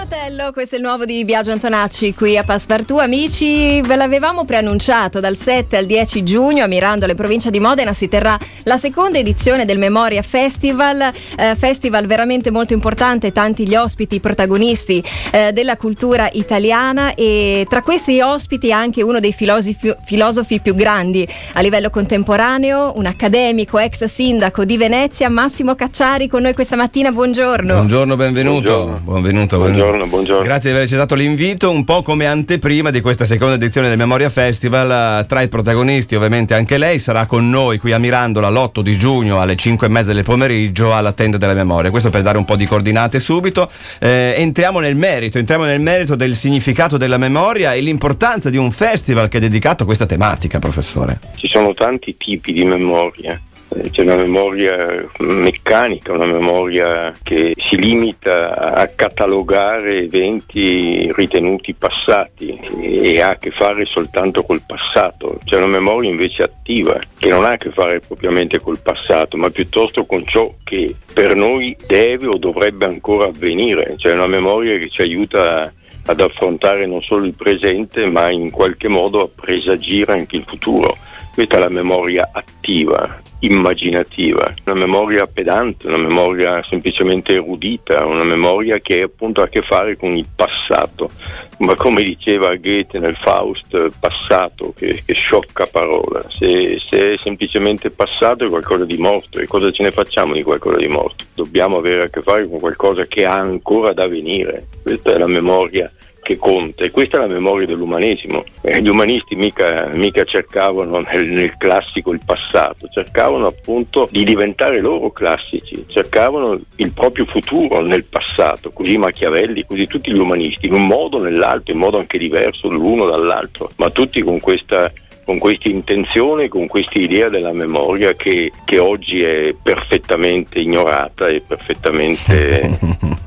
Fratello, questo è il nuovo di Biagio Antonacci qui a Passepartout. Amici, ve l'avevamo preannunciato, dal 7 al 10 giugno a Mirandola, in provincia di Modena, si terrà la seconda edizione del Memoria Festival, festival veramente molto importante, tanti gli ospiti, i protagonisti della cultura italiana, e tra questi ospiti anche uno dei filosofi più grandi a livello contemporaneo, un accademico, ex sindaco di Venezia, Massimo Cacciari, con noi questa mattina. Buongiorno. Buongiorno, benvenuto. Buongiorno. Buongiorno. Grazie di aver accettato l'invito, un po' come anteprima di questa seconda edizione del Memoria Festival. Tra i protagonisti ovviamente anche lei sarà con noi qui a Mirandola l'8 di giugno alle 5:30 del pomeriggio alla Tenda della Memoria. Questo per dare un po' di coordinate subito. Entriamo nel merito del significato della memoria e l'importanza di un festival che è dedicato a questa tematica, professore. Ci sono tanti tipi di memoria. C'è una memoria meccanica, una memoria che si limita a catalogare eventi ritenuti passati e ha a che fare soltanto col passato. C'è una memoria invece attiva che non ha a che fare propriamente col passato, ma piuttosto con ciò che per noi deve o dovrebbe ancora avvenire. C'è una memoria che ci aiuta ad affrontare non solo il presente, ma in qualche modo a presagire anche il futuro. Questa è la memoria attiva, immaginativa, una memoria pedante, una memoria semplicemente erudita, una memoria che appunto ha a che fare con il passato, ma come diceva Goethe nel Faust, passato che sciocca parola. Se è semplicemente passato è qualcosa di morto, e cosa ce ne facciamo di qualcosa di morto? Dobbiamo avere a che fare con qualcosa che ha ancora da venire. Questa è la memoria che conta, e questa è la memoria dell'umanesimo. Gli umanisti mica cercavano nel classico il passato, cercavano appunto di diventare loro classici, cercavano il proprio futuro nel passato, così Machiavelli, così tutti gli umanisti, in un modo o nell'altro, in modo anche diverso l'uno dall'altro, ma tutti con questa intenzione, con questa idea della memoria che oggi è perfettamente ignorata e perfettamente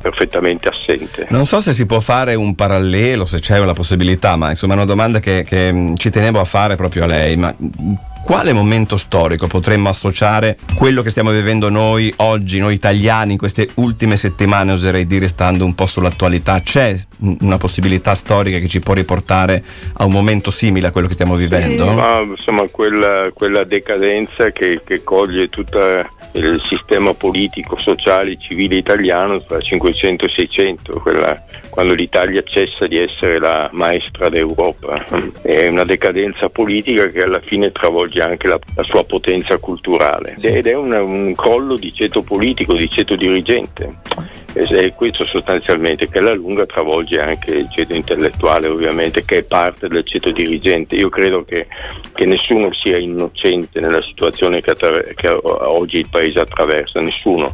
assente. Non so se si può fare un parallelo, se c'è una possibilità, ma insomma è una domanda che ci tenevo a fare proprio a lei. Ma quale momento storico potremmo associare quello che stiamo vivendo noi oggi, noi italiani, in queste ultime settimane, oserei dire, stando un po' sull'attualità? C'è una possibilità storica che ci può riportare a un momento simile a quello che stiamo vivendo? Ma insomma quella decadenza che coglie tutto il sistema politico, sociale, civile italiano tra 500 e 600, quando l'Italia cessa di essere la maestra d'Europa. È una decadenza politica che alla fine travolge anche la sua potenza culturale, ed è un crollo di ceto politico, di ceto dirigente. È questo sostanzialmente che alla lunga travolge anche il ceto intellettuale, ovviamente, che è parte del ceto dirigente. Io credo che nessuno sia innocente nella situazione che oggi il paese attraversa, nessuno.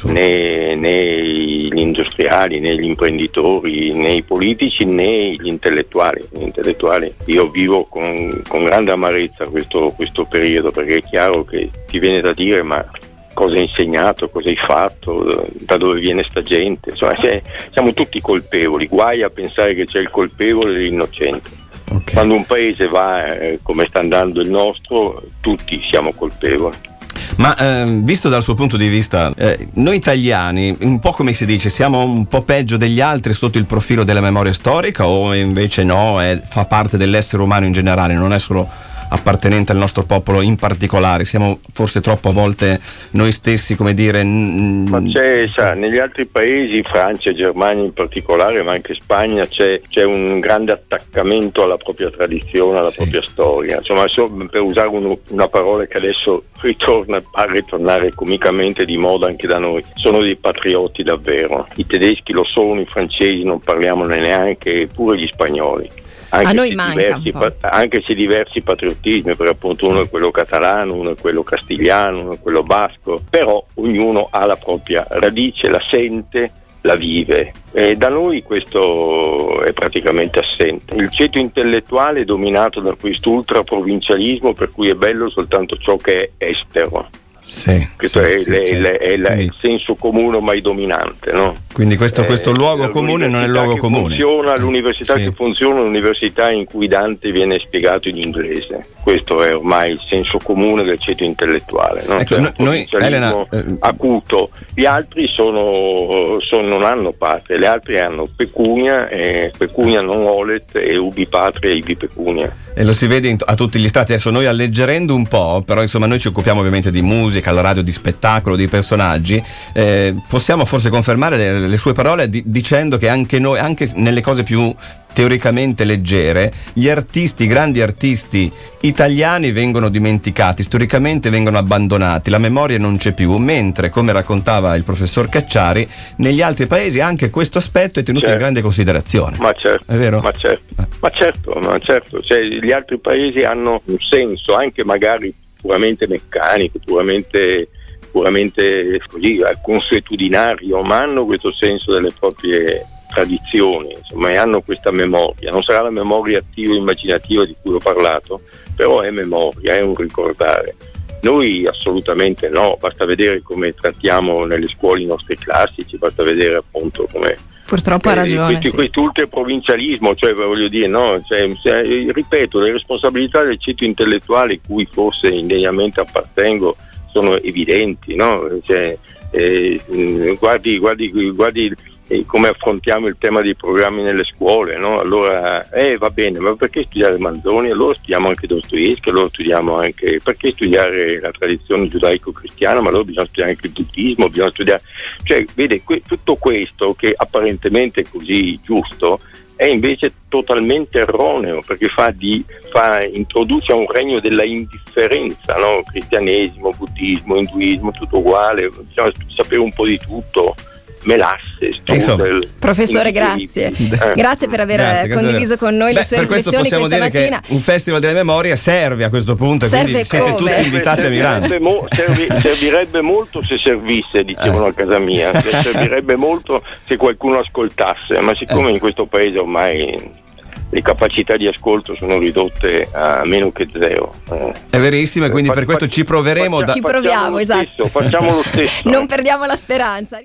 Né gli industriali, né gli imprenditori, né i politici, né gli intellettuali. Io vivo con grande amarezza questo periodo, perché è chiaro che ti viene da dire: ma cosa hai insegnato, cosa hai fatto, da dove viene sta gente? Insomma, siamo tutti colpevoli, guai a pensare che c'è il colpevole e l'innocente. Okay. Quando un paese va come sta andando il nostro, tutti siamo colpevoli. Ma visto dal suo punto di vista, noi italiani, un po' come si dice, siamo un po' peggio degli altri sotto il profilo della memoria storica, o invece no, fa parte dell'essere umano in generale, non è solo appartenente al nostro popolo in particolare? Siamo forse troppo a volte noi stessi, come dire... Ma negli altri paesi, Francia e Germania in particolare, ma anche Spagna, c'è un grande attaccamento alla propria tradizione, alla propria storia. Insomma, per usare una parola che adesso a ritornare comicamente di moda anche da noi, sono dei patrioti davvero. I tedeschi lo sono, i francesi non parliamone neanche, pure gli spagnoli. A noi manca anche se diversi patriottismi, perché appunto uno è quello catalano, uno è quello castigliano, uno è quello basco, però ognuno ha la propria radice, la sente, la vive, e da noi questo è praticamente assente. Il ceto intellettuale è dominato da questo ultraprovincialismo, per cui è bello soltanto ciò che è estero. Questo è il senso comune ormai dominante, no? Quindi questo luogo comune non è il luogo comune. L'università che funziona è un'università in cui Dante viene spiegato in inglese. Questo è ormai il senso comune del ceto intellettuale, no? Ecco, cioè, noi, Elena, acuto. Gli altri non hanno patria, gli altri hanno pecunia, pecunia non olet, e ubi patria ibi pecunia. E lo si vede a tutti gli stati. Adesso noi, alleggerendo un po', però insomma noi ci occupiamo ovviamente di musica, alla radio, di spettacolo, di personaggi, possiamo forse confermare le sue parole dicendo che anche noi, anche nelle cose più teoricamente leggere, gli grandi artisti italiani vengono dimenticati, storicamente vengono abbandonati, la memoria non c'è più, mentre, come raccontava il professor Cacciari, negli altri paesi anche questo aspetto è tenuto in grande considerazione. Ma certo, è vero? Ma certo. Cioè, gli altri paesi hanno un senso anche magari puramente meccanico, puramente così consuetudinario, ma hanno questo senso delle proprie tradizioni, insomma, e hanno questa memoria. Non sarà la memoria attiva immaginativa di cui ho parlato, però è memoria, è un ricordare. Noi assolutamente no, basta vedere come trattiamo nelle scuole i nostri classici, basta vedere appunto come purtroppo ha ragione questo ultraprovincialismo, cioè voglio dire, no, ripeto, le responsabilità del ceto intellettuale cui forse indegnamente appartengo sono evidenti, no? Guardi come affrontiamo il tema dei programmi nelle scuole, no? Allora, va bene, ma perché studiare Manzoni? Allora studiamo anche Dostoevskij, allora studiamo anche, perché studiare la tradizione giudaico-cristiana? Ma allora bisogna studiare anche il buddismo, bisogna studiare, cioè, vede, tutto questo che apparentemente è così giusto è invece totalmente erroneo, perché introduce un regno della indifferenza, no? Cristianesimo, buddismo, induismo, tutto uguale, bisogna sapere un po' di tutto. Melasse, professore, grazie per aver condiviso con noi le sue riflessioni questa mattina. Per questo possiamo dire che un festival della memoria serve a questo punto, quindi siete tutti invitati a Mirando. Servirebbe molto se servisse, dicevano a casa mia, servirebbe molto se qualcuno ascoltasse, ma siccome in questo paese ormai le capacità di ascolto sono ridotte a meno che zero. È verissimo, e quindi per questo ci proveremo. Ci proviamo, esatto. Facciamo lo stesso. Non perdiamo la speranza.